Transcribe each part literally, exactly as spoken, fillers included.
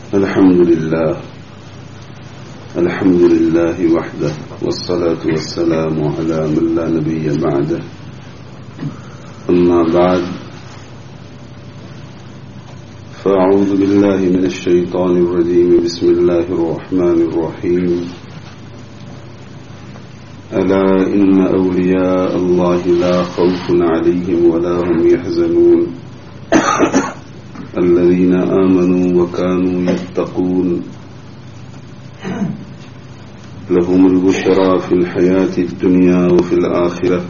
الحمد لله الحمد لله وحده والصلاة والسلام على من لا نبي بعده أما بعد فأعوذ بالله من الشيطان الرجيم بسم الله الرحمن الرحيم ألا إن أولياء الله لا خوف عليهم ولا هم يحزنون الذين آمنوا وكانوا يتقون لهم البشرى في الحياة الدنيا وفي الآخرة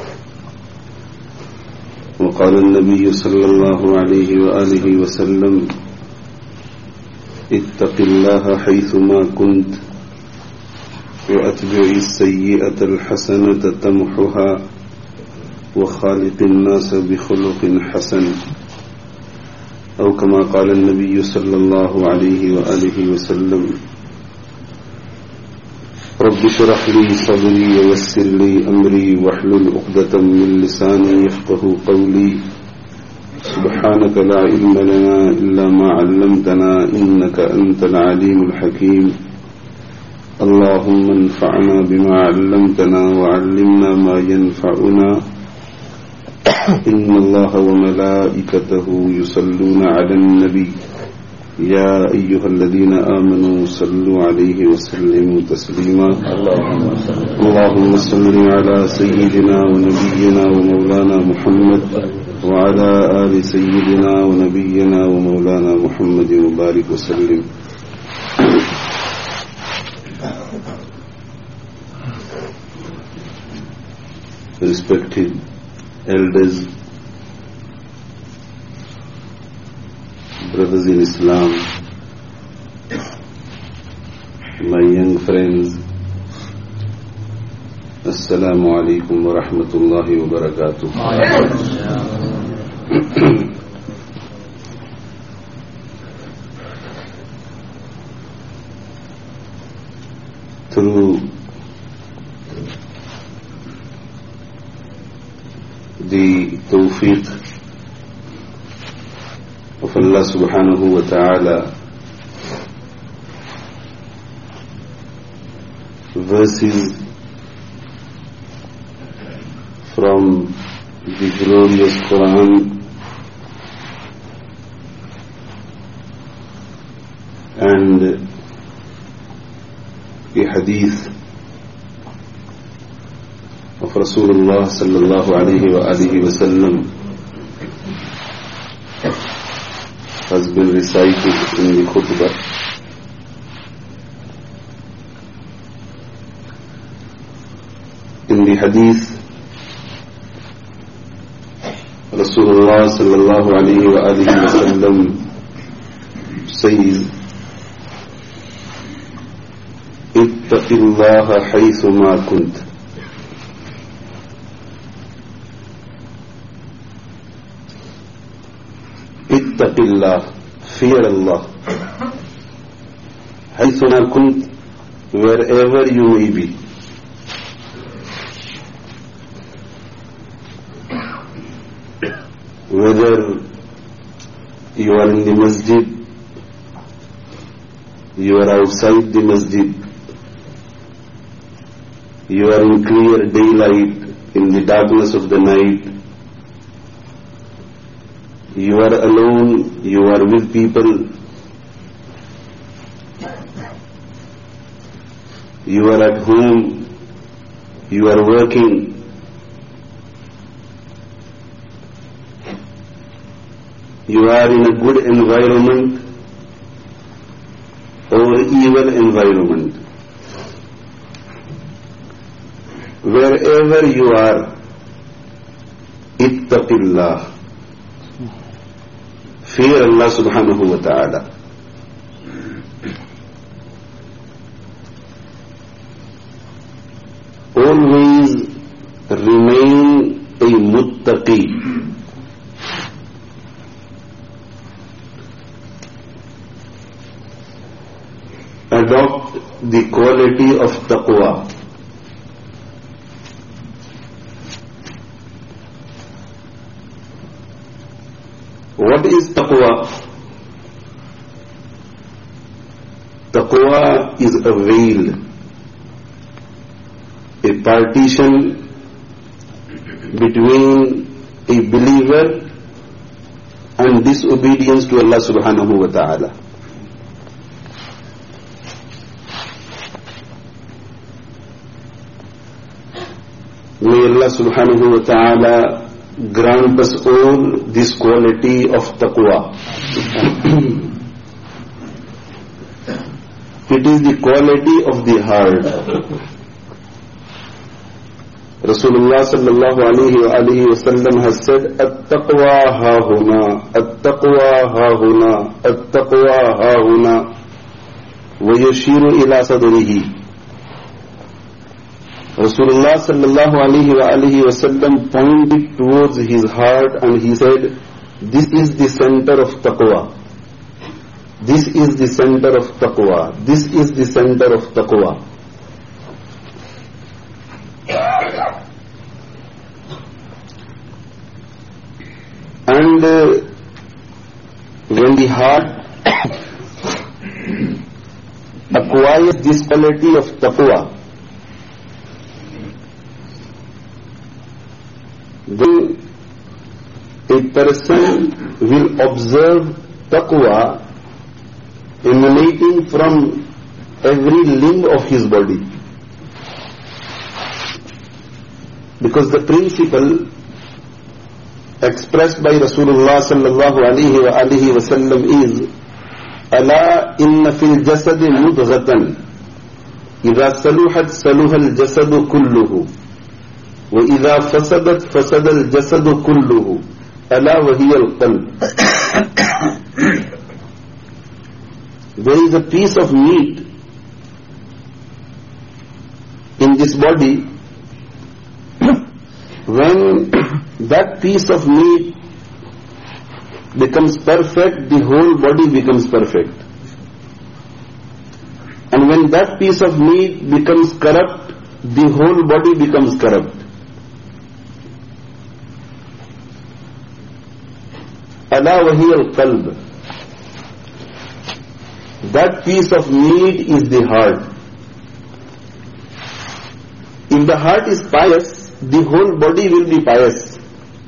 وقال النبي صلى الله عليه وآله وسلم اتق الله حيثما كنت وأتبع السيئة الحسنة تمحها وخالق الناس بخلق حسن أو كما قال النبي صلى الله عليه وآله وسلم رب اشرح لي صدري ويسر لي أمري واحلل عقدة من لساني يفقه قولي سبحانك لا علم لنا إلا ما علمتنا إنك أنت العليم الحكيم اللهم انفعنا بما علمتنا وعلمنا ما ينفعنا إن الله وملائكته يصلون على النبي يا أيها الذين آمنوا صلوا عليه وسلموا تسليما اللهم صل على سيدنا ونبينا ومولانا محمد وعلى آل سيدنا ونبينا ومولانا محمد وبارك وسلم. Respected elders, brothers in Islam, my young friends, Assalamu alaikum wa rahmatullahi wa barakatuh. Through the tawfiq of Allah subhanahu wa ta'ala, verses from the glorious Quran and a hadith of Rasulullah sallallahu alayhi wa alihi wa sallam has been recited in the khutbah. In the hadith, Rasulullah sallallahu alayhi wa alihi wa sallam says, ittaqillaha haythuma kunt. Ittaqillah, fear Allah, haythuma kunt, wherever you may be. Whether you are in the masjid, you are outside the masjid, you are in clear daylight, in the darkness of the night, you are alone, you are with people, you are at home, you are working, you are in a good environment or evil environment. Wherever you are, ittaqillah, fear Allah subhanahu wa ta'ala. Always remain a muttaqi. Adopt the quality of taqwa. What is taqwa? taqwa is a veil, a partition between a believer and disobedience to Allah subhanahu wa ta'ala. May Allah subhanahu wa ta'ala grant us all this quality of taqwa. It is the quality of the heart. Rasulullah sallallahu alayhi wa alihi wa sallam has said, At-taqwa ha-huna, At-taqwa ha-huna, At-taqwa ha-huna, wa yashiru ila sadrihi. Rasulullah sallallahu alayhi wa alihi wa sallam pointed towards his heart and he said, this is the center of taqwa. This is the center of taqwa. This is the center of taqwa. And uh, when the heart acquires this quality of taqwa, then a person will observe taqwa emanating from every limb of his body. Because the principle expressed by Rasulullah sallallahu alayhi wa alihi wa sallam is, Ala inna fil jasadi mudghatan, idha saluhat saluha al jasadu kulluhu, wa idha fasadat fasada al jasadu kulluhu, ala wa hiya al qalb. There is a piece of meat in this body. When that piece of meat becomes perfect, the whole body becomes perfect. And when that piece of meat becomes corrupt, the whole body becomes corrupt. Ala wa hiya al-qalb. That piece of meat is the heart. If the heart is pious, the whole body will be pious.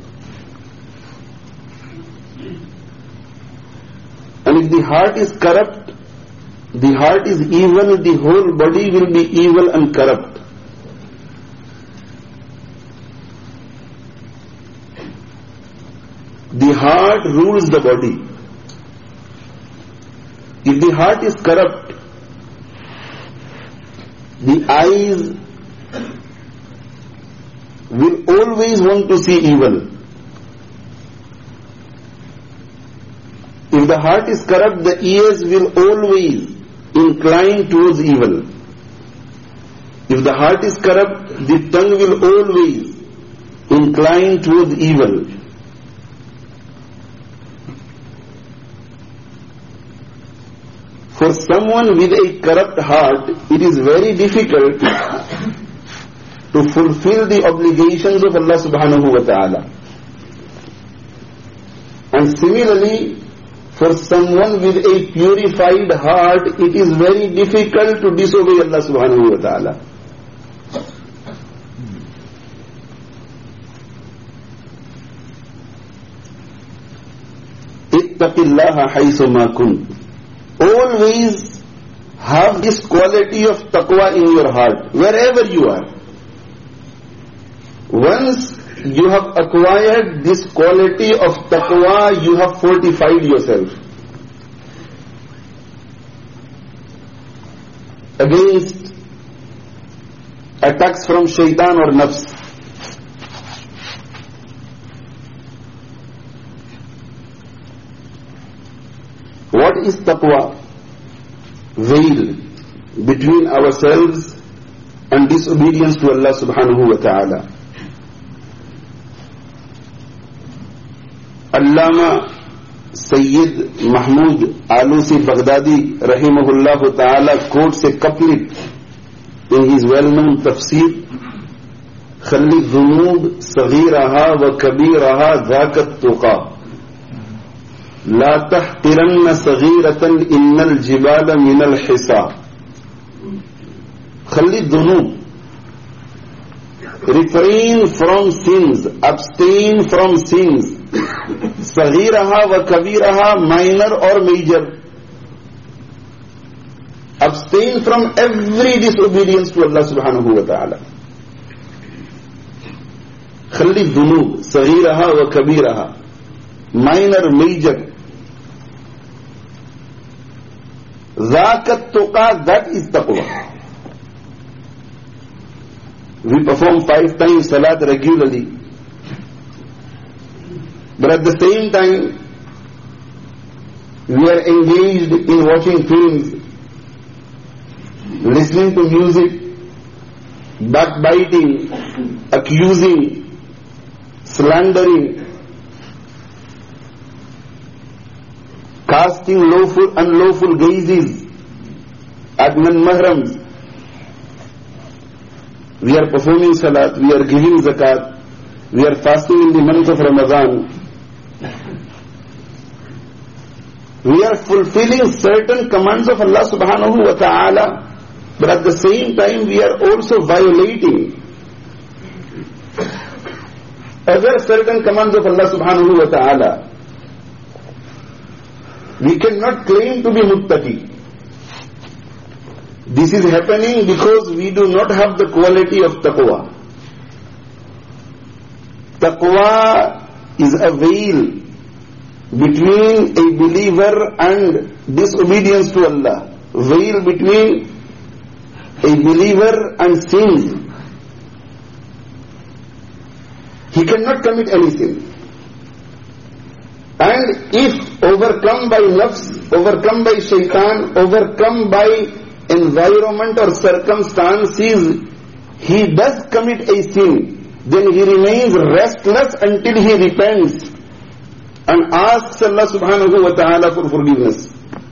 And if the heart is corrupt, the heart is evil, the whole body will be evil and corrupt. The heart rules the body. If the heart is corrupt, the eyes will always want to see evil. If the heart is corrupt, the ears will always incline towards evil. If the heart is corrupt, the tongue will always incline towards evil. For someone with a corrupt heart, it is very difficult to fulfill the obligations of Allah subhanahu wa ta'ala. And similarly, for someone with a purified heart, it is very difficult to disobey Allah subhanahu wa ta'ala. Ittaqillaha haythu ma kunt. Always have this quality of taqwa in your heart, wherever you are. Once you have acquired this quality of taqwa, you have fortified yourself against attacks from shaitan or nafs. What is taqwa? Veil between ourselves and disobedience to Allah subhanahu wa ta'ala. Allama Sayyid Mahmud Alusi Baghdadi rahimahullah ta'ala quotes a couplet in his well-known tafsir, خلي الذنوب صغيرها وكبيرها ذاك التقى. لا تحقرن صغيرة إن الجبال من الحصى. خلي الذنوب. Refrain from sins, abstain from sins. Saghiraha wa kabiraha, minor or major. Abstain from every disobedience to Allah subhanahu wa ta'ala. Khalli dhunub, saghiraha wa kabiraha, minor, major. Zakat tuqa, that is taqwa. We perform five times salat regularly. But at the same time, we are engaged in watching films, listening to music, backbiting, accusing, slandering, casting lawful, unlawful gazes at non-mahrams. We are performing salat, we are giving zakat, we are fasting in the month of Ramadan. We are fulfilling certain commands of Allah subhanahu wa ta'ala, but at the same time we are also violating other certain commands of Allah subhanahu wa ta'ala. We cannot claim to be muttaqi. This is happening because we do not have the quality of taqwa. Taqwa is a veil between a believer and disobedience to Allah. Veil between a believer and sin. He cannot commit any sin. And if overcome by nafs, overcome by shaitan, overcome by environment or circumstances, he does commit a sin, then he remains restless until he repents and asks Allah subhanahu wa ta'ala for forgiveness.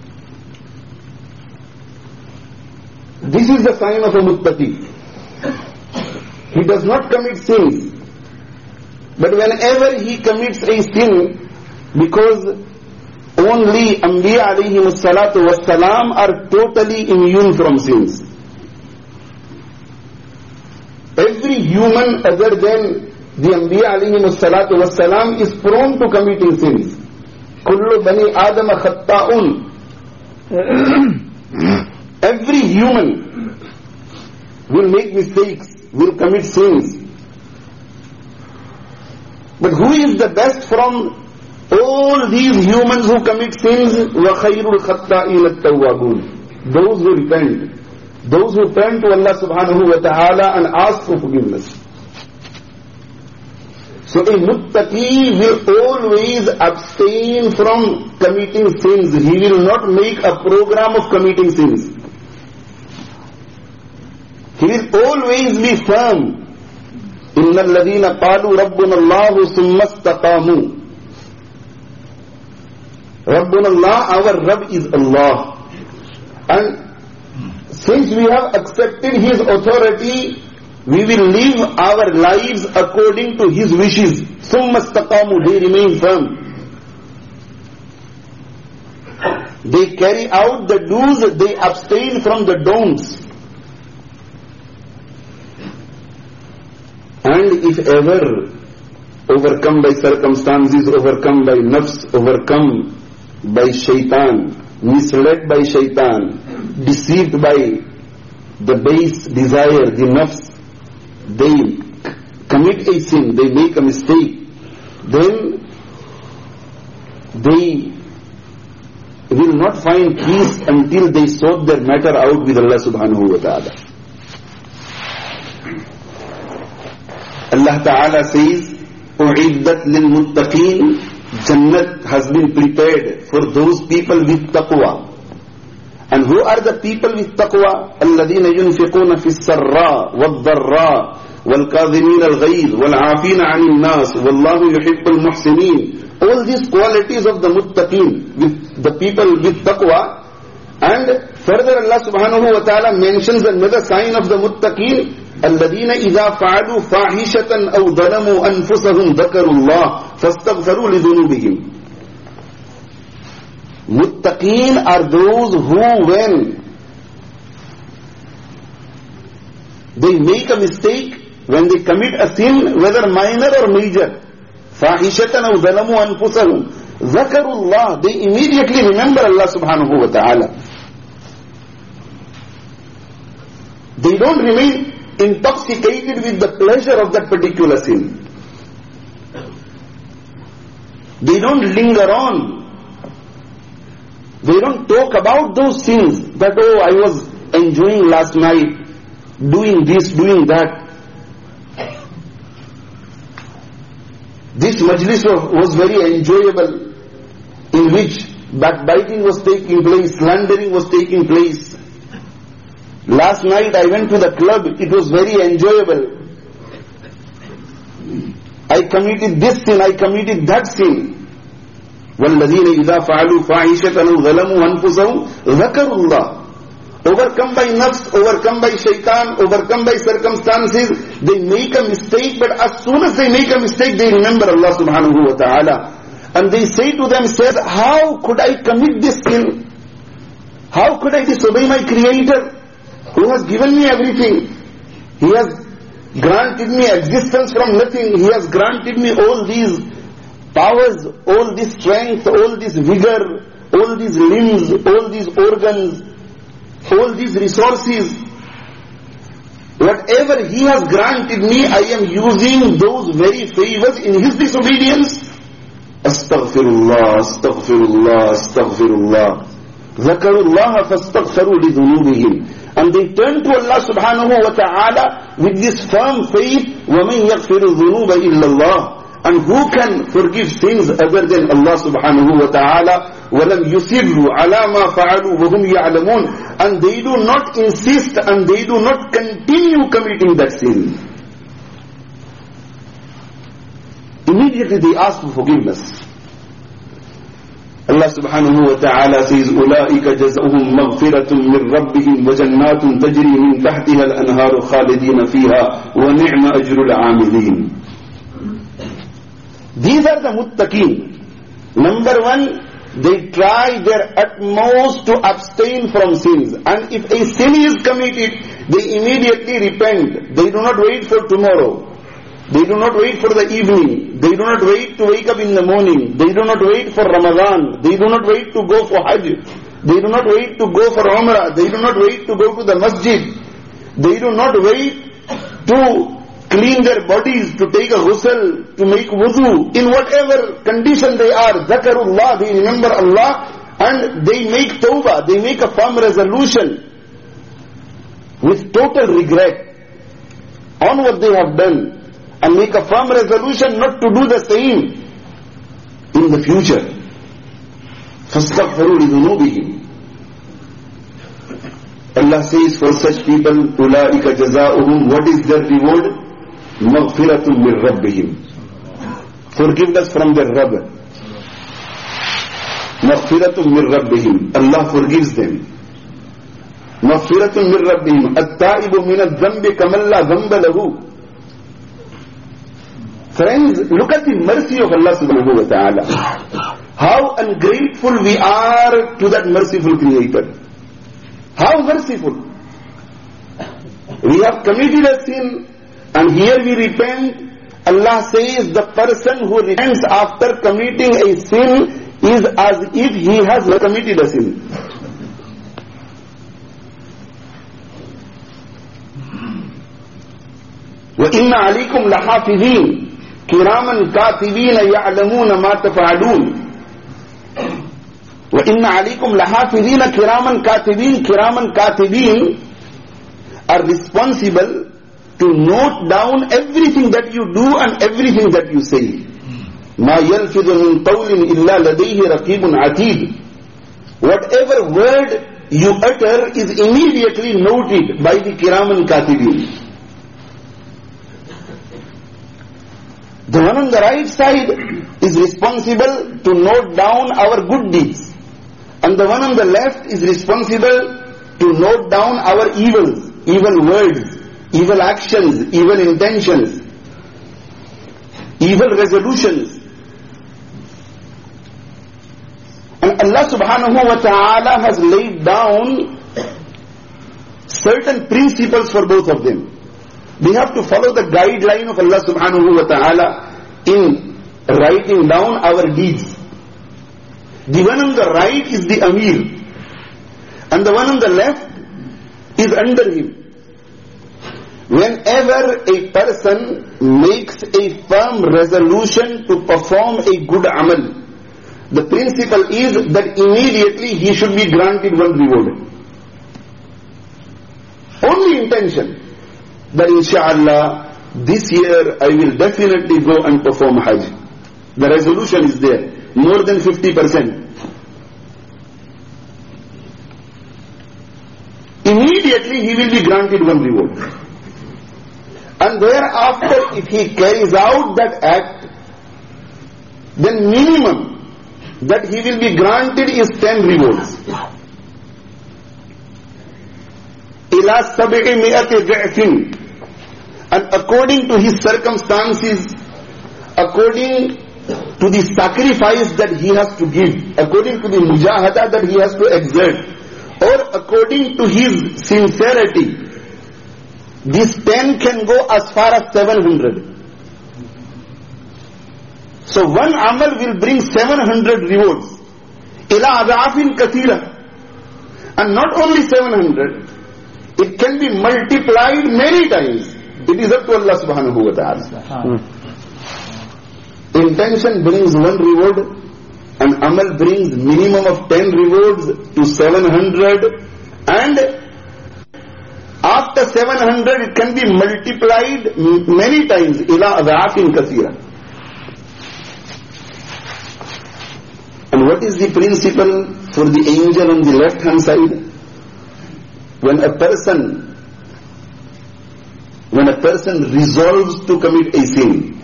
This is the sign of a muttaqi. He does not commit sins, but whenever he commits a sin, because only Anbiya alayhimu salatu wassalam are totally immune from sins. Every human other than the Anbiya alayhimu salatu wassalam is prone to committing sins. Kullu bani Adam khatta'un. Every human will make mistakes, will commit sins. But who is the best from all these humans who commit sins? وَخَيْرُ الْخَطَّائِينَ التَّوَّابُونَ. Those who repent, those who turn to Allah subhanahu wa ta'ala and ask for forgiveness. So a muttaqi will always abstain from committing sins. He will not make a program of committing sins. He will always be firm. إِنَّ الَّذِينَ قَالُوا رَبُّنَا اللَّهُ ثُمَّ اسْتَقَامُوا. Rabbuna Allah, our Rabb is Allah. And since we have accepted His authority, we will live our lives according to His wishes. Summa istaqamu, they remain firm. They carry out the do's, they abstain from the don'ts. And if ever overcome by circumstances, overcome by nafs, overcome by shaitan, misled by shaitan, deceived by the base desire, the nafs, they commit a sin, they make a mistake, then they will not find peace until they sort their matter out with Allah subhanahu wa ta'ala. Allah ta'ala says, أُعِدَّتْ لِلْمُتَّقِينَ. Jannat has been prepared for those people with taqwa. And who are the people with taqwa? الَّذِينَ يُنْفِقُونَ فِي السَّرَّاءِ وَالضَّرَّاءِ وَالْكَاظِمِينَ الْغَيْظَ وَالْعَافِينَ عَنِ النَّاسِ وَاللَّهُ يُحِبُّ الْمُحْسِنِينَ. All these qualities of the muttaqeen, with the people with taqwa. And further Allah subhanahu wa ta'ala mentions another sign of the muttaqeen. الذين إذا فعلوا فاحشة أو ظلموا أنفسهم ذكروا الله فاستغفروا لذنوبهم. Muttaqeen are those who, when they make a mistake, when they commit a sin, whether minor or major, fahishatan aw zalamu anfusahum, zakarullah, they immediately remember Allah subhanahu wa ta'ala. They don't remain intoxicated with the pleasure of that particular sin. They don't linger on. They don't talk about those sins that, oh, I was enjoying last night, doing this, doing that. This majlis was very enjoyable, in which backbiting was taking place, slandering was taking place. Last night I went to the club, it was very enjoyable. I committed this sin, I committed that sin. وَالَّذِينَ إِذَا فَعَلُوا فَاحِشَةً أَوْ ظَلَمُوا أَنفُسَهُمْ ذَكَرُوا اللَّهَ. Overcome by nafs, overcome by shaitan, overcome by circumstances, they make a mistake, but as soon as they make a mistake, they remember Allah subhanahu wa ta'ala. And they say to themselves, how could I commit this sin? How could I disobey my Creator, who has given me everything? He has granted me existence from nothing. He has granted me all these powers, all this strength, all this vigor, all these limbs, all these organs, all these resources. Whatever He has granted me, I am using those very favors in His disobedience. Astaghfirullah, astaghfirullah, astaghfirullah. Zakarullaha fastaghfiru li dhunubihim. And they turn to Allah subhanahu wa ta'ala with this firm faith, وَمَنْ يَغْفِرُ الذُّنُوبَ إِلَّا اللَّهِ. And who can forgive sins other than Allah subhanahu wa ta'ala? وَلَمْ يُسِرُّوا عَلَى مَا فَعَلُوا وَهُمْ يَعْلَمُونَ. And they do not insist and they do not continue committing that sin. Immediately they ask for forgiveness. Allah subhanahu wa ta'ala says, أُولَٰئِكَ جَزَاؤُهُمْ مَغْفِرَةٌ مِّن رَبِّهِمْ وَجَنَّاتٌ تَجْرِي مِن تَحْتِهَا الْأَنْهَارُ خَالِدِينَ فِيهَا وَنِعْمَ أَجْرُ الْعَامِلِينَ. These are the muttaqeen. Number one, they try their utmost to abstain from sins. And if a sin is committed, they immediately repent. They do not wait for tomorrow. They do not wait for the evening. They do not wait to wake up in the morning. They do not wait for Ramadan. They do not wait to go for Hajj. They do not wait to go for Umrah. They do not wait to go to the masjid. They do not wait to clean their bodies, to take a ghusl, to make wudu. In whatever condition they are, zakarullah, they remember Allah, and they make tawbah, they make a firm resolution with total regret on what they have done, and make a firm resolution not to do the same in the future. فَاسْتَغْفِرُوا لِذُنُوبِهِمْ. Allah says for such people, أُولَٰئِكَ جَزَاؤُهُمْ. What is their reward? مَغْفِرَةٌ مِّن رَبِّهِمْ. Forgiveness from their Rabb. مَغْفِرَةٌ مِّن رَبِّهِمْ. Allah forgives them. مَغْفِرَةٌ مِّن رَبِّهِمْ. التَّائِبُ مِنَ الذَّنْبِ كَمَنْ لَا ذَنْبَ لَهُ. Friends, look at the mercy of Allah subhanahu wa ta'ala. How ungrateful we are to that merciful Creator. How merciful. We have committed a sin and here we repent. Allah says the person who repents after committing a sin is as if he has not committed a sin. وَإِنَّ عَلَيْكُمْ لَحَافِظِينَ كِرَامًا كَاتِبِينَ يَعْلَمُونَ مَا تَفْعَلُونَ. وَإِنَّ عَلَيْكُمْ لَحَافِظِينَ كِرَامًا كَاتِبِينَ. Kiraman Katibin are responsible to note down everything that you do and everything that you say. مَا يَلْفِظُ مِن قَوْلٍ إِلَّا لَدَيْهِ رَقِيبٌ عَتِيدٌ. Whatever word you utter is immediately noted by the Kiraman Katibin. The one on the right side is responsible to note down our good deeds. And the one on the left is responsible to note down our evils, evil words, evil actions, evil intentions, evil resolutions. And Allah subhanahu wa ta'ala has laid down certain principles for both of them. We have to follow the guideline of Allah subhanahu wa ta'ala in writing down our deeds. The one on the right is the Amir, and the one on the left is under him. Whenever a person makes a firm resolution to perform a good amal, the principle is that immediately he should be granted one reward. Only intention that inshallah this year I will definitely go and perform Hajj. The resolution is there, more than fifty percent. Immediately he will be granted one reward. And thereafter, if he carries out that act, then minimum that he will be granted is ten rewards. Ila sab'i mi'ati dha'fin. And according to his circumstances, according to the sacrifice that he has to give, according to the mujahada that he has to exert, or according to his sincerity, this ten can go as far as seven hundred. So one amal will bring seven hundred rewards. Ila adhafin kathira. And not only seven hundred, it can be multiplied many times. It is up to Allah subhanahu wa ta'ala. Intention brings one reward, and amal brings minimum of ten rewards to seven hundred, and after seven hundred it can be multiplied many times. Ila adhafin kathira. And what is the principle for the angel on the left hand side? When a person, when a person resolves to commit a sin,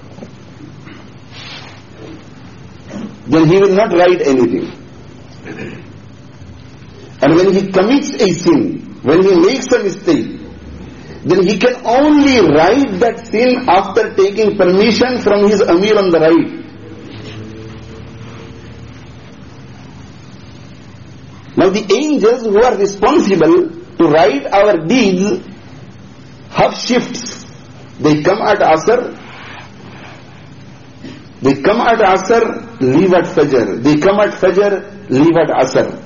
then he will not write anything. And when he commits a sin, when he makes a mistake, then he can only write that sin after taking permission from his Amir on the right. Now the angels who are responsible to write our deeds have shifts. They come at Asr, they come at Asr, leave at Fajr. They come at Fajr, leave at Asr.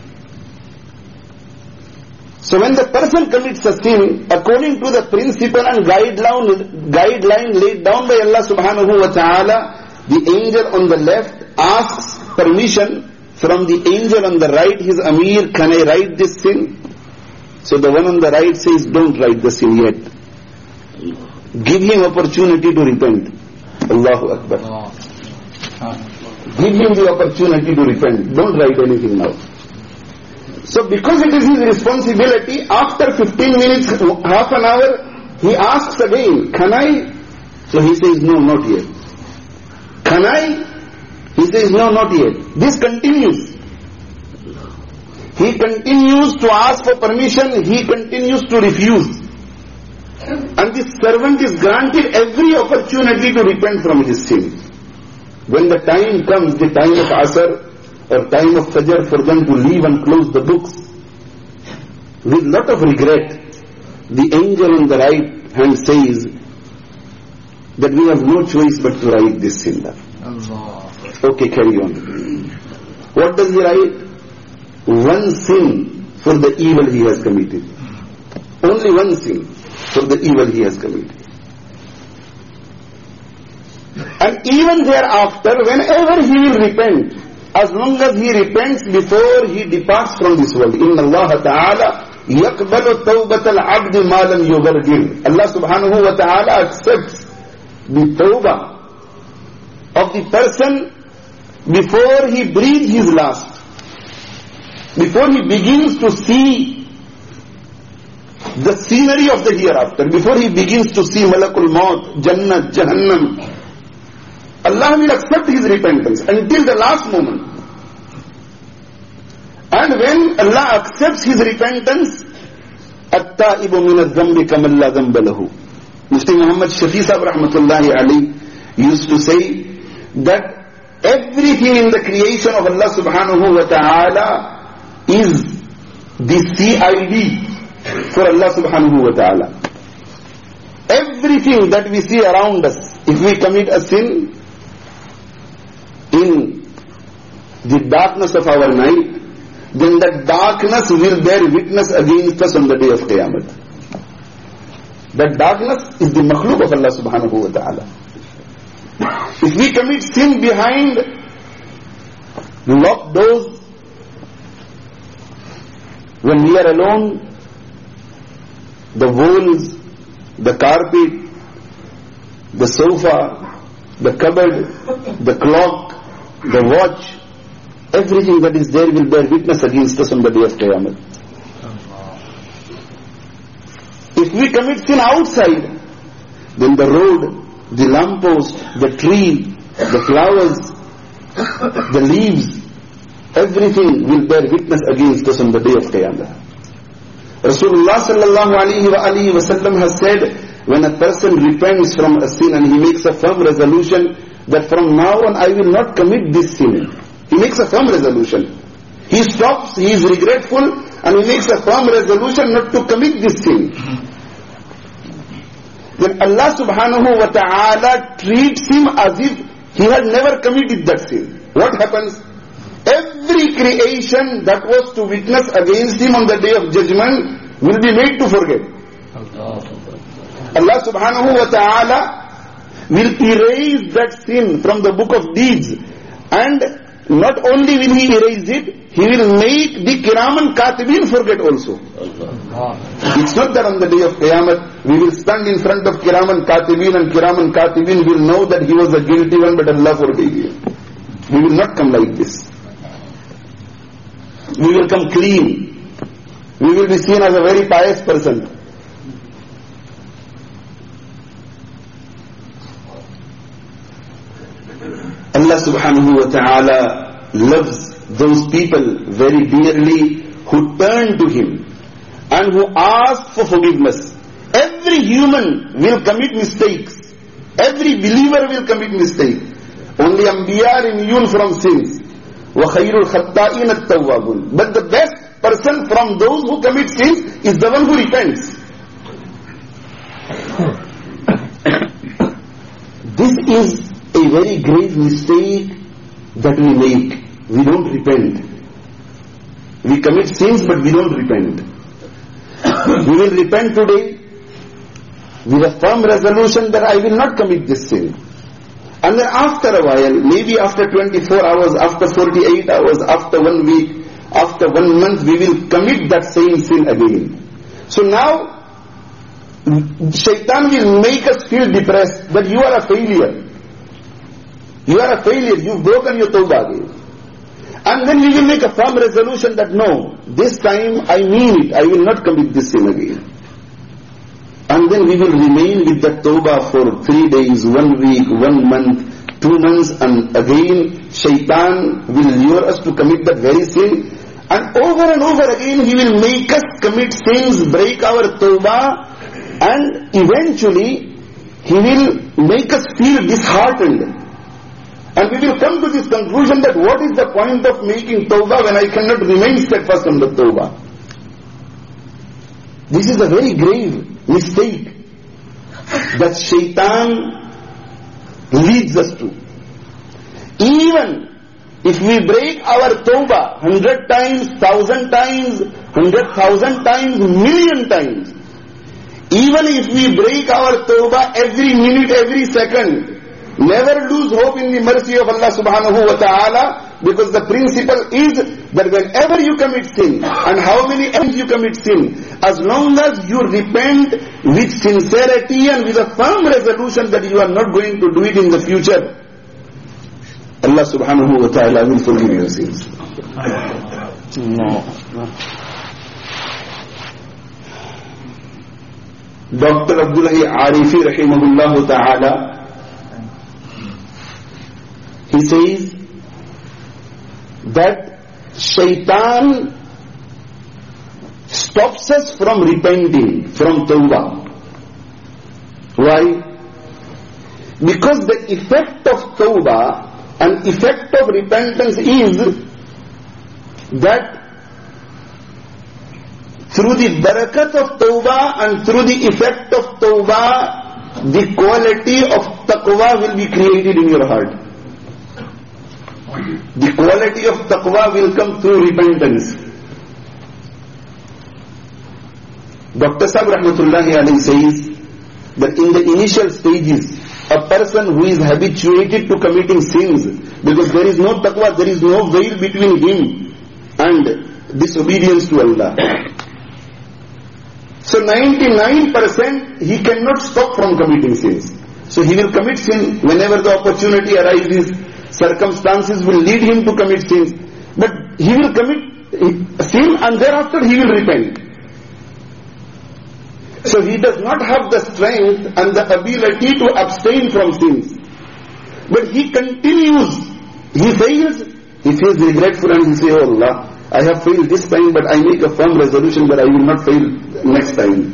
So when the person commits a sin, according to the principle and guideline, guideline laid down by Allah subhanahu wa ta'ala, the angel on the left asks permission from the angel on the right, his Amir, can I write this sin? So the one on the right says, don't write the sin yet. Give him opportunity to repent. Allahu Akbar. Give him the opportunity to repent. Don't write anything now. So because it is his responsibility, after fifteen minutes, half an hour, he asks again, can I? So he says, no, not yet. Can I? He says, no, not yet. This continues. He continues to ask for permission, he continues to refuse. And this servant is granted every opportunity to repent from his sin. When the time comes, the time of Asr or time of Fajr, for them to leave and close the books, with lot of regret, the angel on the right hand says that we have no choice but to write this sin down. Okay, carry on. What does he write? One sin for the evil he has committed. Only one sin for the evil he has committed. And even thereafter, whenever he will repent, as long as he repents before he departs from this world, Inna Allah Ta'ala يَقْبَلُ تَوْبَةَ الْعَبْدِ مَا لَمْ يُغَرْجِرْ. Allah subhanahu wa ta'ala accepts the tawbah of the person before he breathes his last, before he begins to see the scenery of the hereafter, before he begins to see Malakul Maut, Jannah, Jahannam. Allah will accept his repentance until the last moment. And when Allah accepts his repentance, التائب من الذنب كمن لا ذنب له. Mufti Muhammad Shafi Sahib rahmatullahi alayhi used to say that everything in the creation of Allah subhanahu wa ta'ala is the C I D for Allah subhanahu wa ta'ala. Everything that we see around us, if we commit a sin in the darkness of our night, then that darkness will bear witness against us on the day of Qiyamah. That darkness is the makhluk of Allah subhanahu wa ta'ala. If we commit sin behind locked doors, when we are alone, the walls, the carpet, the sofa, the cupboard, the clock, the watch, everything that is there will bear witness against us on the day of Qiyamah. If we commit sin outside, then the road, the lamppost, the tree, the flowers, the leaves, everything will bear witness against us on the day of Qiyamah. Rasulullah sallallahu alayhi wa alayhi wa sallam has said, when a person repents from a sin and he makes a firm resolution that from now on I will not commit this sin. He makes a firm resolution. He stops, he is regretful, and he makes a firm resolution not to commit this sin. Then Allah subhanahu wa ta'ala treats him as if he had never committed that sin. What happens? Every creation that was to witness against him on the day of judgment will be made to forget. Allah subhanahu wa ta'ala will erase that sin from the book of deeds, and not only will he erase it, he will make the Kiraman Katibin forget also. It's not that on the day of Qiyamah we will stand in front of Kiraman Katibin and Kiraman Katibin will know that he was a guilty one, but Allah forgave him. We will not come like this. We will come clean. We will be seen as a very pious person. Allah subhanahu wa ta'ala loves those people very dearly who turn to Him and who ask for forgiveness. Every human will commit mistakes. Every believer will commit mistakes. Only Anbiya are immune from sins. وَخَيْرُ الْخَطَّائِينَ التَّوَّابُونَ. But the best person from those who commit sins is the one who repents. This is a very grave mistake that we make. We don't repent. We commit sins but we don't repent. We will repent today with a firm resolution that I will not commit this sin. And then after a while, maybe after twenty-four hours, after forty-eight hours, after one week, after one month, we will commit that same sin again. So now, Shaitan will make us feel depressed that you are a failure. You are a failure, you've broken your tawbah again. And then we will make a firm resolution that no, this time I mean it, I will not commit this sin again. And then we will remain with that tawbah for three days, one week, one month, two months, and again Shaitan will lure us to commit that very sin. And over and over again he will make us commit sins, break our tawbah, and eventually he will make us feel disheartened. And we will come to this conclusion that what is the point of making tawbah when I cannot remain steadfast on the tawbah? This is a very grave mistake that Shaitan leads us to. Even if we break our tawbah hundred times, thousand times, hundred thousand times, million times, even if we break our tawbah every minute, every second, never lose hope in the mercy of Allah subhanahu wa ta'ala, because the principle is that whenever you commit sin, and how many times you commit sin, as long as you repent with sincerity and with a firm resolution that you are not going to do it in the future, Allah subhanahu wa ta'ala will forgive your sins. No. Doctor Abdullahi Arifi rahimahullah ta'ala, he says that Shaitan stops us from repenting, from tawbah. Why? Because the effect of tawbah An effect of repentance is that through the barakat of tawbah and through the effect of tawbah, the quality of taqwa will be created in your heart. The quality of taqwa will come through repentance. Doctor Sahib Rahmatullahi Alayhi says that in the initial stages, a person who is habituated to committing sins, because there is no taqwa, there is no veil between him and disobedience to Allah. So ninety-nine percent he cannot stop from committing sins. So he will commit sin whenever the opportunity arises. Circumstances will lead him to commit sins. But he will commit sin and thereafter he will repent. So he does not have the strength and the ability to abstain from sins. But he continues. He fails. He feels regretful and he says, oh Allah, I have failed this time, but I make a firm resolution that I will not fail next time.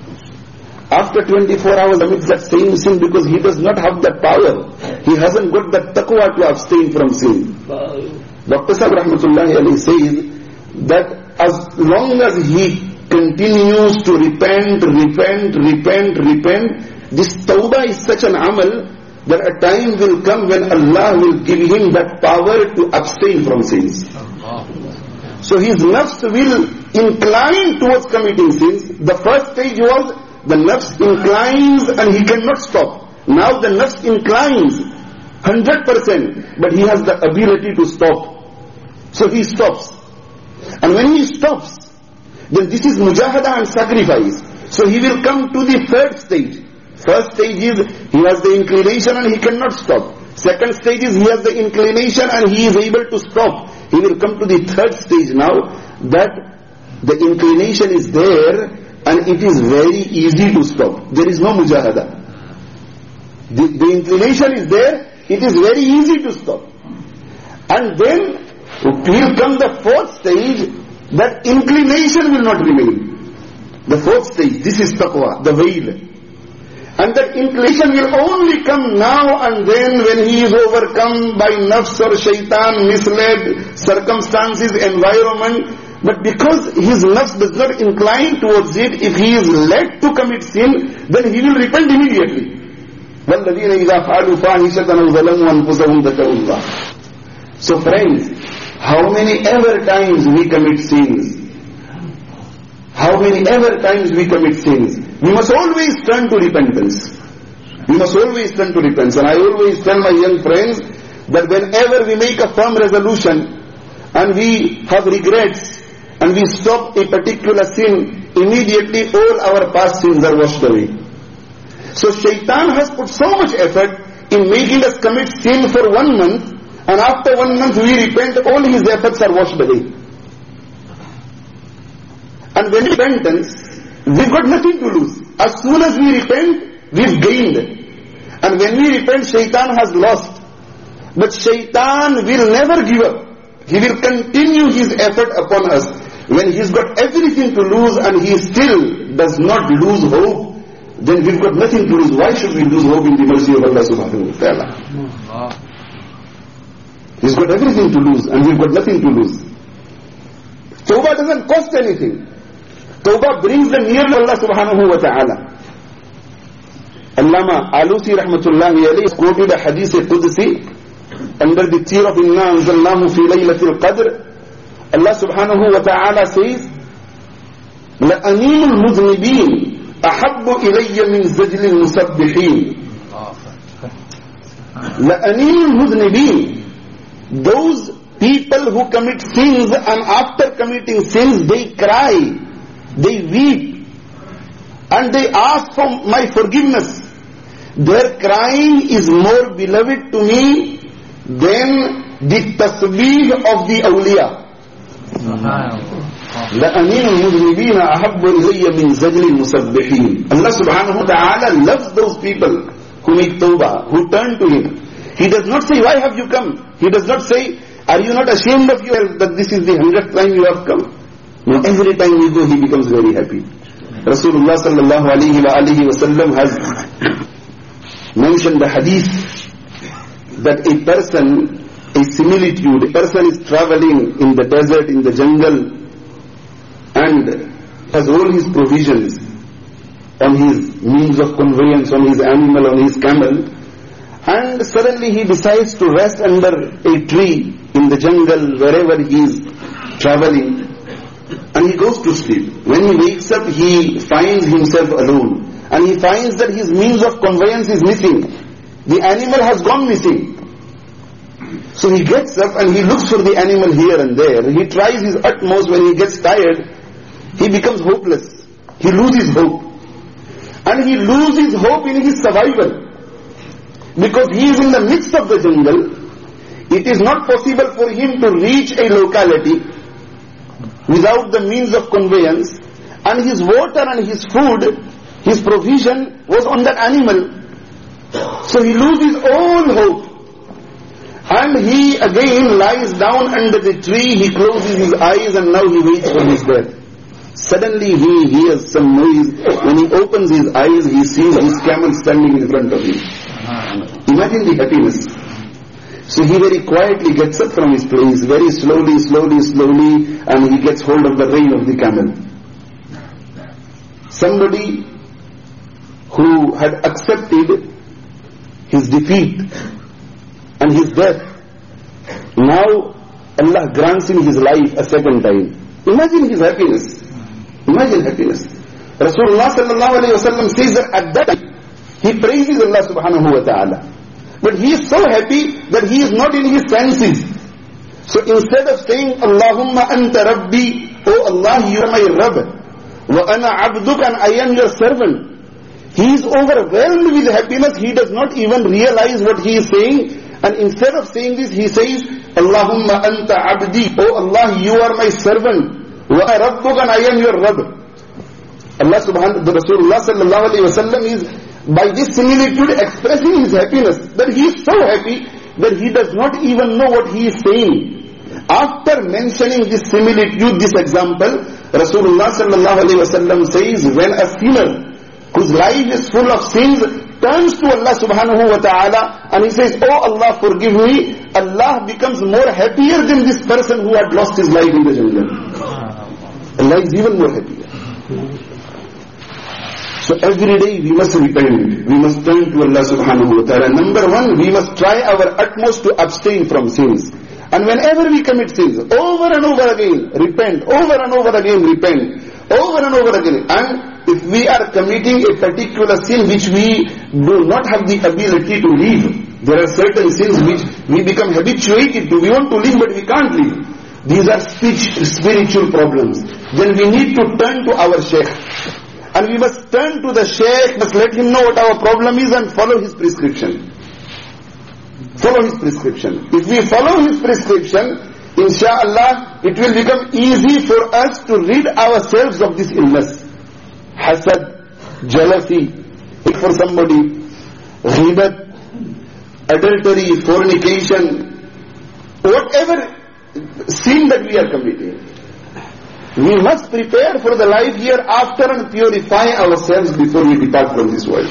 After twenty-four hours amidst that same sin, because he does not have that power. He hasn't got that taqwa to abstain from sin. Doctor Sahib Rahmatullahi Alayhi says that as long as he continues to repent, repent, repent, repent, this tawbah is such an amal that a time will come when Allah will give him that power to abstain from sins. So his nafs will incline towards committing sins. The first stage was the nafs inclines and he cannot stop. Now the nafs inclines one hundred percent, but he has the ability to stop. So he stops. And when he stops, then this is mujahada and sacrifice. So he will come to the third stage. First stage is he has the inclination and he cannot stop. Second stage is he has the inclination and he is able to stop. He will come to the third stage now, that the inclination is there and it is very easy to stop. There is no mujahada. The, the inclination is there, it is very easy to stop. And then will come the fourth stage, that inclination will not remain. The fourth stage, this is taqwa, the veil. And that inclination will only come now and then when he is overcome by nafs or shaitan, misled, circumstances, environment. But because his nafs does not incline towards it, if he is led to commit sin, then he will repent immediately. وَالَّذِينَ إِذَا فَعَلُوا فَاحِشَةً أَوْ ظَلَمُوا أَنفُسَهُمْ ذَكَرُوا اللَّهَ. So friends, how many ever times we commit sins? How many ever times we commit sins? We must always turn to repentance. We must always turn to repentance. And I always tell my young friends that whenever we make a firm resolution and we have regrets and we stop a particular sin, immediately all our past sins are washed away. So shaitan has put so much effort in making us commit sin for one month, and after one month we repent, all his efforts are washed away. And when repentance, we've got nothing to lose. As soon as we repent, we've gained. And when we repent, shaitan has lost. But shaitan will never give up. He will continue his effort upon us. When he's got everything to lose and he still does not lose hope, then we've got nothing to lose. Why should we lose hope in the mercy of Allah subhanahu wa ta'ala? He's got everything to lose and we've got nothing to lose. Tawbah doesn't cost anything. Tawbah brings the near to Allah subhanahu wa ta'ala. Allama Alusi rahmatullahi alayhi quoted a hadith Qudsi under the tier of Inna anzalnahu fi laylatil qadr. Allah subhanahu wa ta'ala says, لَأَنِيمُ الْمُذْنِبِينَ أَحَبُّ إِلَيَّ مِنْ زَجْلِ الْمُسَبِّحِينَ. لَأَنِيمُ الْمُذْنِبِينَ, those people who commit sins and after committing sins they cry, they weep, and they ask for my forgiveness. Their crying is more beloved to me than the tasbih of the awliya. لَأَنِينُ الْمُذْنِبِينَ أَحَبُّ إِلَيَّ مِنْ زَجْلِ الْمُسَبِّحِينَ. Allah subhanahu wa ta'ala loves those people who make tawbah, who turn to Him. He does not say, why have you come? He does not say, are you not ashamed of yourself that this is the hundredth time you have come? No, every time we go, he becomes very happy. Rasulullah sallallahu alayhi wa alihi wa sallam has mentioned the hadith that a person, a similitude, a person is traveling in the desert, in the jungle, and has all his provisions on his means of conveyance, on his animal, on his camel, and suddenly he decides to rest under a tree in the jungle, wherever he is traveling, and he goes to sleep. When he wakes up, he finds himself alone, and he finds that his means of conveyance is missing. The animal has gone missing. So he gets up and he looks for the animal here and there. He tries his utmost. When he gets tired, he becomes hopeless. He loses hope. And he loses hope in his survival. Because he is in the midst of the jungle. It is not possible for him to reach a locality without the means of conveyance. And his water and his food, his provision was on that animal. So he loses all hope. And he again lies down under the tree, he closes his eyes and now he waits for his death. Suddenly he hears some noise. When he opens his eyes, he sees his camel standing in front of him. Imagine the happiness. So he very quietly gets up from his place, very slowly, slowly, slowly, and he gets hold of the rein of the camel. Somebody who had accepted his defeat and his death, now Allah grants him his life a second time. Imagine his happiness. Imagine happiness. Rasulullah sallallahu alayhi wa sallam says that at that time, he praises Allah subhanahu wa ta'ala. But he is so happy that he is not in his senses. So instead of saying, Allahumma anta rabbi, oh Allah, you are my Rabb, wa ana abduk, and I am your servant, he is overwhelmed with happiness. He does not even realize what he is saying. And instead of saying this, he says, Allahumma anta abdi, oh Allah, you are my servant, wa ana rabbuk, and I am your Rabb. Allah subhanahu, the Rasulullah sallallahu alayhi wa sallam is, by this similitude, expressing his happiness, that he is so happy that he does not even know what he is saying. After mentioning this similitude, this example, Rasulullah sallallahu alayhi wa sallam says, when a sinner whose life is full of sins turns to Allah subhanahu wa ta'ala and he says, oh Allah, forgive me, Allah becomes more happier than this person who had lost his life in the jungle. Allah is even more happier. So every day we must repent. We must turn to Allah subhanahu wa ta'ala. Number one, we must try our utmost to abstain from sins. And whenever we commit sins, over and over again, repent. Over and over again, repent. Over and over again. And if we are committing a particular sin which we do not have the ability to leave, there are certain sins which we become habituated to. We want to leave but we can't leave. These are spiritual problems. Then we need to turn to our Shaykh. And we must turn to the Shaykh, must let him know what our problem is and follow his prescription. Follow his prescription. If we follow his prescription, inshallah, it will become easy for us to rid ourselves of this illness. Hasad, jealousy, for somebody, ghibat, adultery, fornication, whatever sin that we are committing. We must prepare for the life hereafter and purify ourselves before we depart from this world.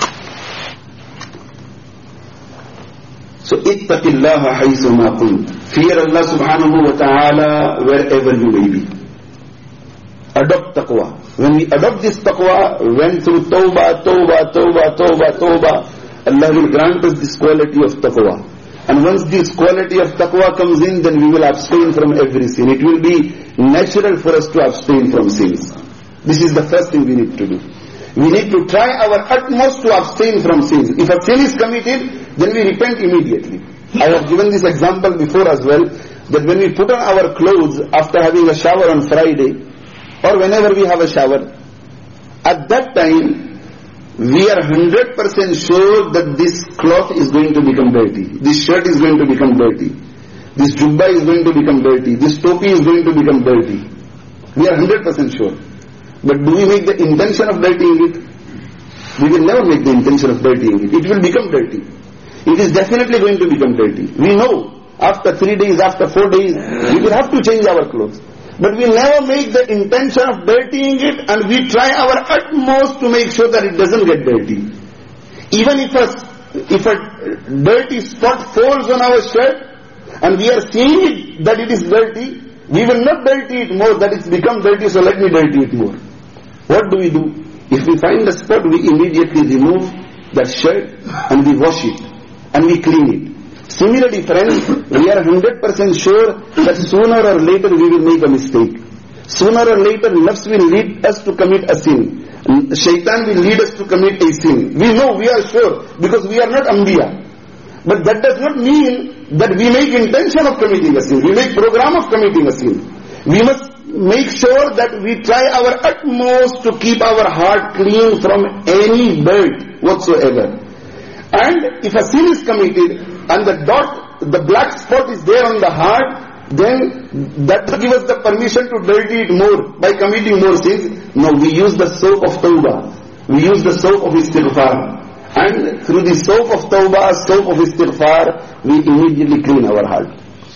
So, ittaqillaha haythu ma kunt. Fear Allah subhanahu wa ta'ala wherever you may be. Adopt taqwa. When we adopt this taqwa, when through tawbah, tawbah, tawbah, tawbah, tawbah, Allah will grant us this quality of taqwa. And once this quality of taqwa comes in, then we will abstain from every sin. It will be natural for us to abstain from sins. This is the first thing we need to do. We need to try our utmost to abstain from sins. If a sin is committed, then we repent immediately. I have given this example before as well, that when we put on our clothes after having a shower on Friday, or whenever we have a shower, at that time, we are one hundred percent sure that this cloth is going to become dirty. This shirt is going to become dirty. This jubba is going to become dirty. This topi is going to become dirty. We are one hundred percent sure. But do we make the intention of dirtying it? We will never make the intention of dirtying it. It will become dirty. It is definitely going to become dirty. We know after three days, after four days, we will have to change our clothes. But we never make the intention of dirtying it, and we try our utmost to make sure that it doesn't get dirty. Even if a if a dirty spot falls on our shirt, and we are seeing it that it is dirty, we will not dirty it more, that it's become dirty, so let me dirty it more. What do we do? If we find a spot, we immediately remove that shirt and we wash it and we clean it. Similarly, friends, we are one hundred percent sure that sooner or later we will make a mistake. Sooner or later, nafs will lead us to commit a sin. Shaitan will lead us to commit a sin. We know, we are sure, because we are not Anbiya. But that does not mean that we make intention of committing a sin. We make program of committing a sin. We must make sure that we try our utmost to keep our heart clean from any dirt whatsoever. And if a sin is committed and the dot, the black spot is there on the heart, then that will give us the permission to dirty it more by committing more sins. No, we use the soap of tawbah. We use the soap of istighfar. And through the soap of tawbah, soap of istighfar, we immediately clean our heart.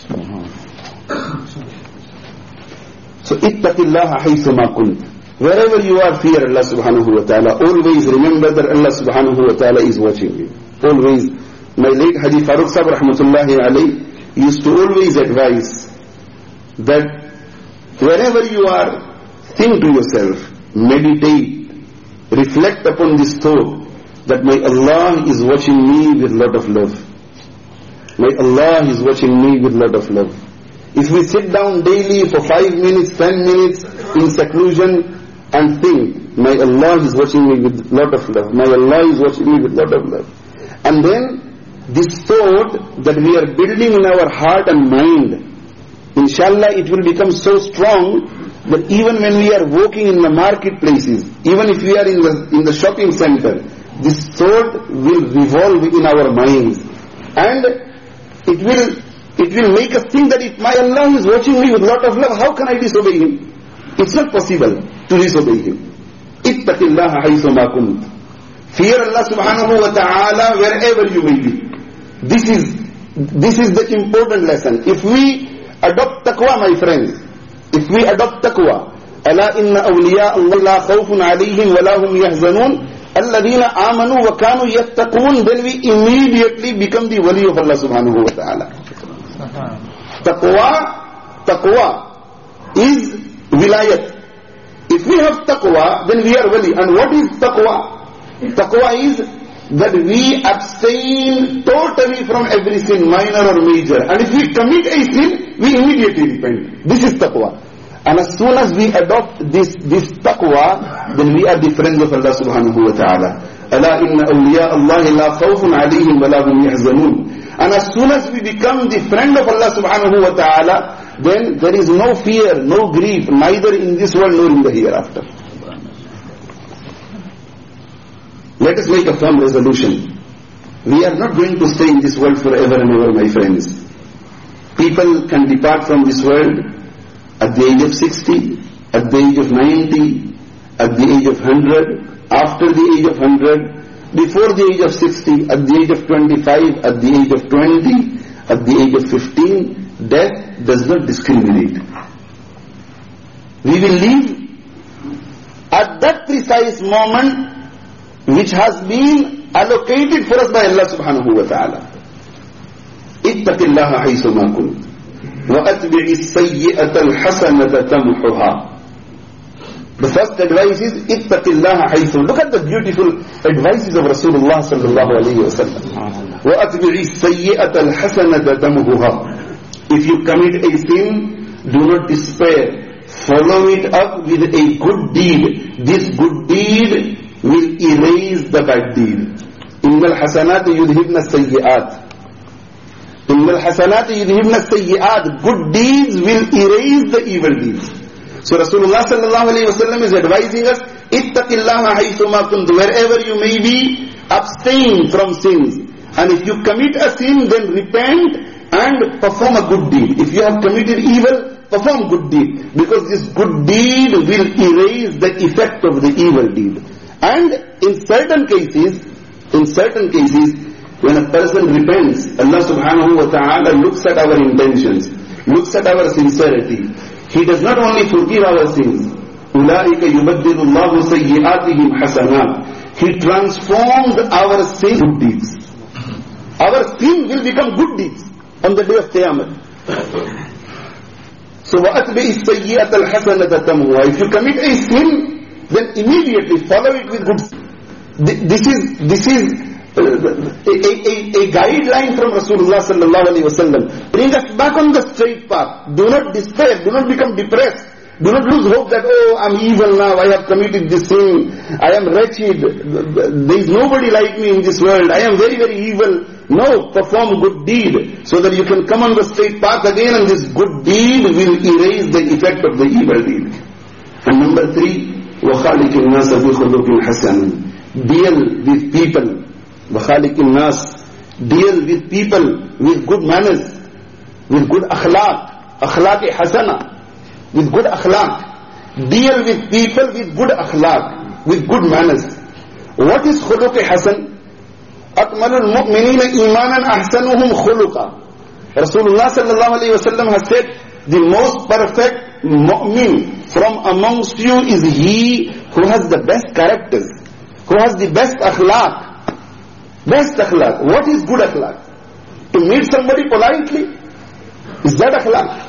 So, ittaqillaha haythuma kunt. Wherever you are, fear Allah subhanahu wa ta'ala. Always remember that Allah subhanahu wa ta'ala is watching you. Always. My late Haji Farooq Sahib rahmatullahi alayhi used to always advise that wherever you are, think to yourself, meditate, reflect upon this thought that my Allah is watching me with lot of love. My Allah is watching me with lot of love. If we sit down daily for five minutes, ten minutes in seclusion and think, my Allah is watching me with lot of love. My Allah is watching me with lot of love. And then this thought that we are building in our heart and mind, inshallah it will become so strong that even when we are walking in the marketplaces, even if we are in the, in the shopping center, this thought will revolve in our minds. And it will, it will make us think that if my Allah is watching me with lot of love, how can I disobey Him? It's not possible to disobey Him. Ittaqillaha haythuma kunt. Fear Allah subhanahu wa ta'ala wherever you may be. This is, this is the important lesson. If we adopt taqwa, my friends, if we adopt taqwa, ألا إن أولياء الله لا خوف عليهم ولا هم يحزنون الذين آمنوا وكانوا يتقون, then we immediately become the wali of Allah subhanahu wa ta'ala. Taqwa, taqwa is wilayat. If we have taqwa, then we are wali. And what is taqwa? Taqwa is that we abstain totally from every sin, minor or major. And if we commit a sin, we immediately repent. This is taqwa. And as soon as we adopt this, this taqwa, then we are the friends of Allah subhanahu wa ta'ala. أَلَا إِنَّ أَوْلِيَاءَ اللَّهِ لَا خَوْفٌ عَلَيْهِمْ وَلَا هُمْ يَحْزَنُونَ. And as soon as we become the friend of Allah subhanahu wa ta'ala, then there is no fear, no grief, neither in this world nor in the hereafter. Let us make a firm resolution. We are not going to stay in this world forever and ever, my friends. People can depart from this world at the age of sixty, at the age of ninety, at the age of one hundred, after the age of one hundred, before the age of sixty, at the age of twenty-five, at the age of twenty, at the age of fifteen. Death does not discriminate. We will live at that precise moment which has been allocated for us by Allah subhanahu wa ta'ala. ittaqillaha haythuma kunt wa atbi'i as-sayyi'ata al-hasanata tamhuha. The first advice is ittaqillaha haythum. Look at the beautiful advices of Rasulullah sallallahu alayhi wa sallam. Wa atbi'i as-sayyi'ata al-hasanata tamhuha. If you commit a sin, do not despair. Follow it up with a good deed. This good deed will erase the bad deed. Innal hasanati yudhibna as-sayyi'at. Innal hasanati yudhibna as-sayyi'at. Good deeds will erase the evil deeds. So Rasulullah sallallahu alayhi wa sallam is advising us, ittaqillaha haythuma kunt. Wherever you may be, abstain from sins. And if you commit a sin, then repent and perform a good deed. If you have committed evil, perform good deed. Because this good deed will erase the effect of the evil deed. And in certain cases, in certain cases, when a person repents, Allah subhanahu wa ta'ala looks at our intentions, looks at our sincerity. He does not only forgive our sins. أُولَٰئِكَ يُبَدِّلُ اللَّهُ سَيِّئَاتِهِمْ حَسَنَاتٍ. He transformed our sins to good deeds. Our sin will become good deeds on the day of Qiyamah. So, وَأَتْبِئِ السَّيِّئَةَ الْحَسَنَةَ تَمْهُهَا. If you commit a sin, then immediately follow it with good. This is, this is a, a, a, a guideline from Rasulullah sallallahu alaihi wasallam. Bring us back on the straight path. Do not despair. Do not become depressed. Do not lose hope that, oh, I'm evil now, I have committed this sin, I am wretched, there is nobody like me in this world, I am very, very evil. No, perform good deed so that you can come on the straight path again, and this good deed will erase the effect of the evil deed. And number three, وَخَالِقِ النَّاسَ بِخُلُقٍ حَسَنٍ. Deal with people. وَخَالِقِ النَّاسِ. Deal with people with good manners, with good akhlaq, akhlaq hasana. With good akhlaq. Deal with people with good akhlaq, with good manners. What is khuluq hasan? Akmalul mu'minina imanan ahsanuhum khuluqa. Rasulullah sallallahu alayhi wa sallam has said, the most perfect mu'min from amongst you is he who has the best characters, who has the best akhlaq. Best akhlaq. What is good akhlaq? To meet somebody politely? Is that akhlaq?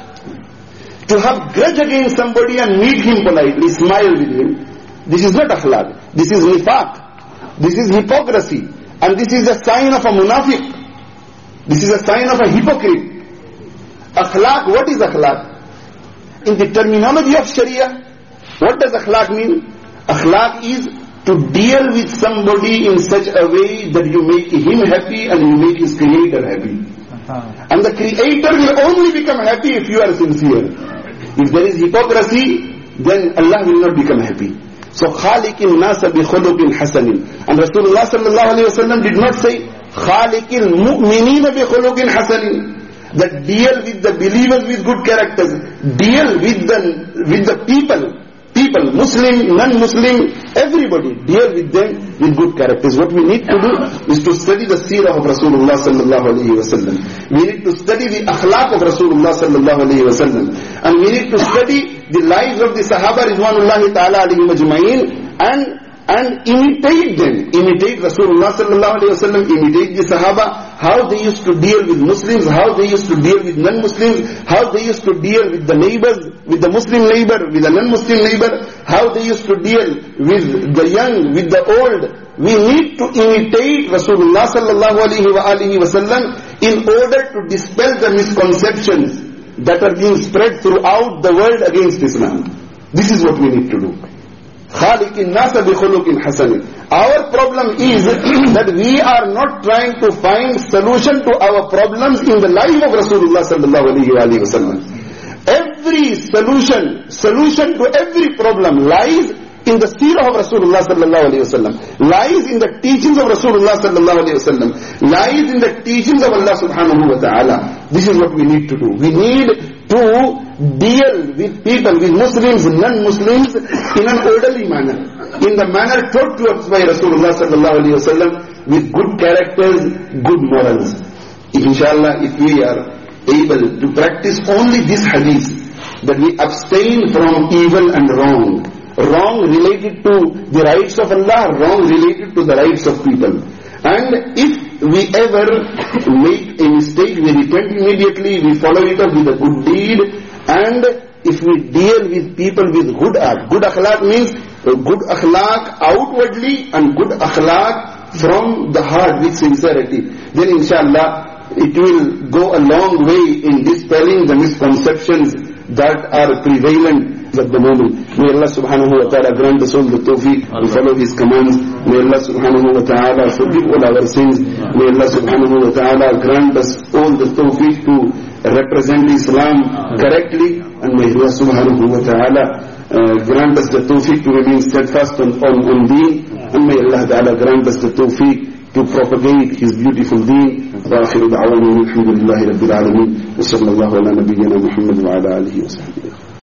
To have grudge against somebody and meet him politely, smile with him, this is not akhlaq. This is nifaq. This is hypocrisy. And this is a sign of a munafiq. This is a sign of a hypocrite. Akhlaq, what is akhlaq? In the terminology of Sharia, what does akhlaq mean? Akhlaq is to deal with somebody in such a way that you make him happy and you make his creator happy. And the creator will only become happy if you are sincere. If there is hypocrisy, then Allah will not become happy. So, خَالِقِ النَّاسَ بِخُلُقٍ حَسَنٍ. And Rasulullah sallallahu alayhi wa sallam did not say, خَالِقِ الْمُؤْمِنِينَ بِخُلُقٍ حَسَنٍ. That deal with the believers with good characters. Deal with the, with the people. People, Muslim, non-Muslim, everybody, deal with them with good characters. What we need to do is to study the seerah of Rasulullah sallallahu alayhi wa sallam. We need to study the akhlaq of Rasulullah sallallahu alayhi wa sallam. And we need to study the lives of the Sahaba Ridwanullahi ta'ala alayhim ajma'in and and imitate them. Imitate Rasulullah sallallahu alayhi wa sallam, imitate the Sahaba, how they used to deal with Muslims, how they used to deal with non-Muslims, how they used to deal with the neighbors, with the Muslim neighbor, with the non-Muslim neighbor, how they used to deal with the young, with the old. We need to imitate Rasulullah sallallahu alayhi wa alihi wa sallam in order to dispel the misconceptions that are being spread throughout the world against Islam. This is what we need to do. خَالِقِ النَّاسَ بِخُلُقٍ حَسَنٍ. Our problem is that we are not trying to find solution to our problems in the life of Rasulullah sallallahu alayhi wa sallam. Every solution, solution to every problem lies in the seerah of Rasulullah sallallahu alayhi wa sallam, lies in the teachings of Rasulullah sallallahu alayhi wa sallam, lies in the teachings of Allah subhanahu wa ta'ala. This is what we need to do. We need to deal with people, with Muslims, non-Muslims in an orderly manner, in the manner taught to us by Rasulullah sallallahu alayhi wa sallam, with good characters, good morals. Inshallah, if we are able to practice only this hadith, that we abstain from evil and wrong, wrong related to the rights of Allah, wrong related to the rights of people. And if we ever make a mistake, we repent immediately, we follow it up with a good deed, and if we deal with people with good akhlaq, good akhlaq means good akhlaq outwardly and good akhlaq from the heart with sincerity, then inshallah it will go a long way in dispelling the misconceptions that are prevalent at the moment. May Allah subhanahu wa ta'ala grant us all the tawfiq to follow His commands. May Allah subhanahu wa ta'ala forgive all our sins. May Allah subhanahu wa ta'ala grant us all the tawfiq to represent Islam correctly. And may Allah subhanahu wa ta'ala uh, grant us the tawfiq to remain steadfast on, on, on deen. And may Allah ta'ala grant us the tawfiq to propagate His beautiful deen. وآخر دعوانا الحمد لله رب العالمين وصلى الله على نبينا محمد وعلى آله وصحبه.